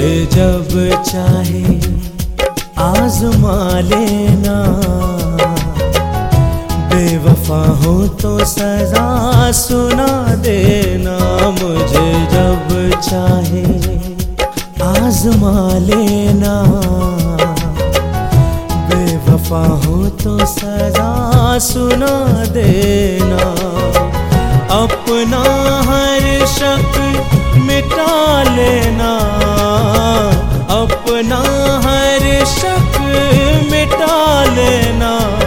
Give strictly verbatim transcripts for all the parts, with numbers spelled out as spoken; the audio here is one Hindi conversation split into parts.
मुझे जब चाहे आजमा लेना, बेवफा हो तो सजा सुना देना। मुझे जब चाहे आजमा लेना, बेवफा हो तो सजा सुना देना। अपना हर शक मिटा लेना, अपना हर शक मिटा लेना।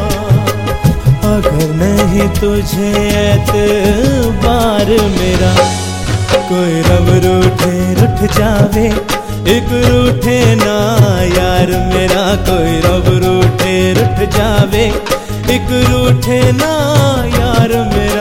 अगर नहीं तुझे एतबार मेरा, कोई रब रूठे रूठ जावे, एक रूठे ना यार मेरा। कोई रब रूठे रूठ जावे, एक रूठे ना यार मेरा।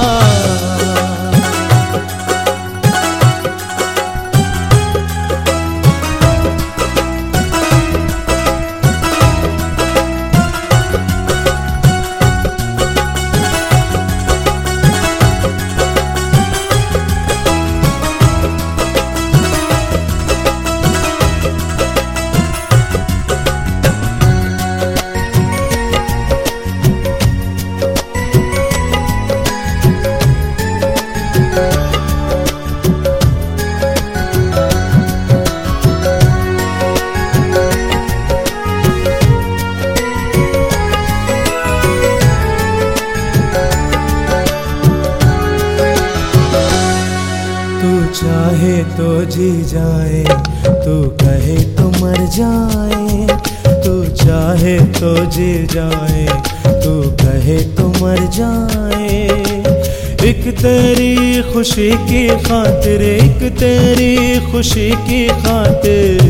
चाहे तो जी जाए, तू कहे तो मर जाए। तू चाहे तो जी जाए, तू कहे तो मर जाए। एक तेरी खुशी की खातिर, एक तेरी खुशी की खातिर,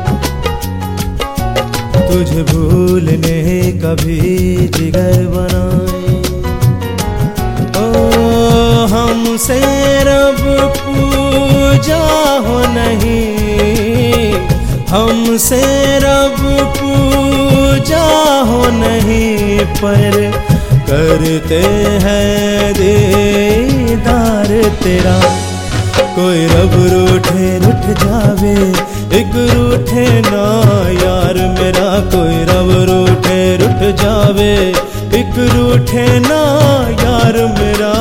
तुझे भूलने कभी जिगर बनाए। ओ हमसे रब पूजा हो नहीं, हमसे रब पूजा हो नहीं, पर करते हैं दीदार तेरा। कोई रब रूठे रूठ जावे, एक रूठे ना यार मेरा। कोई रब रूठे रूठ जावे, एक रूठे ना यार मेरा।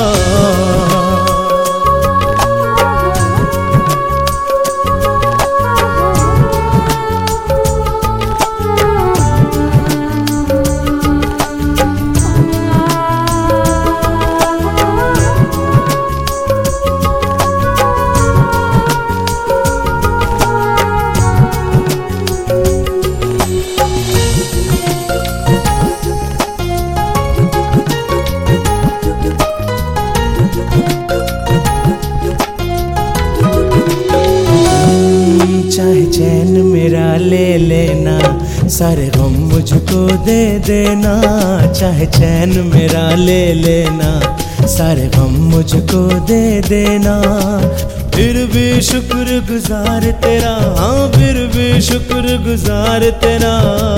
चाहे चैन मेरा ले लेना, सारे गम मुझको दे देना। चाहे चैन मेरा ले लेना, सारे गम मुझको दे देना। फिर भी शुक्र गुजार तेरा, हाँ फिर भी शुक्र गुजार तेरा।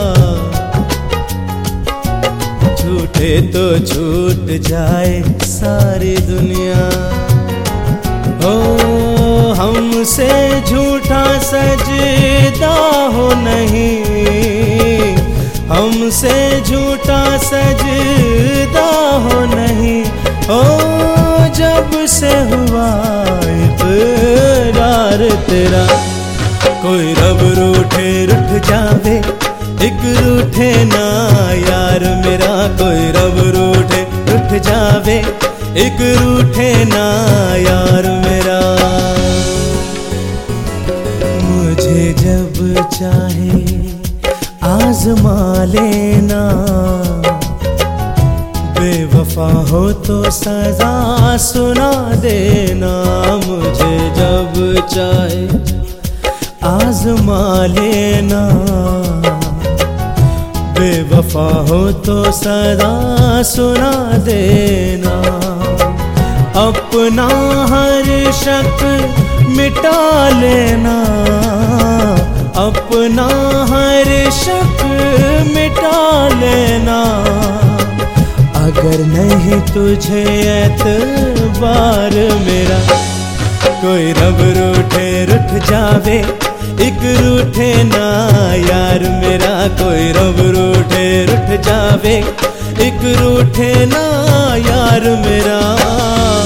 छूटे तो छूट जाए सारी दुनिया, ओ हमसे झूठा सजदा हो नहीं, हमसे झूठा सजदा हो नहीं। ओ जब से हुआ इकरार तेरा, कोई रब रूठे रूठ जावे, एक रूठे ना यार मेरा। कोई रब रूठे रूठ जावे, एक रूठे ना यार मेरा। मुझे जब चाहे आजमा लेना, बेवफा हो तो सजा सुना देना। मुझे जब चाहे आजमा लेना, बेवफा हो तो सदा सुना देना। अपना हर शक मिटा लेना, अपना हर शक मिटा लेना। अगर नहीं तुझे एतबार मेरा, कोई रब रूठे रूठ जावे, एक रूठे ना यार मेरा, कोई रब रूठे रुठ जावे। एक रूठे ना यार मेरा।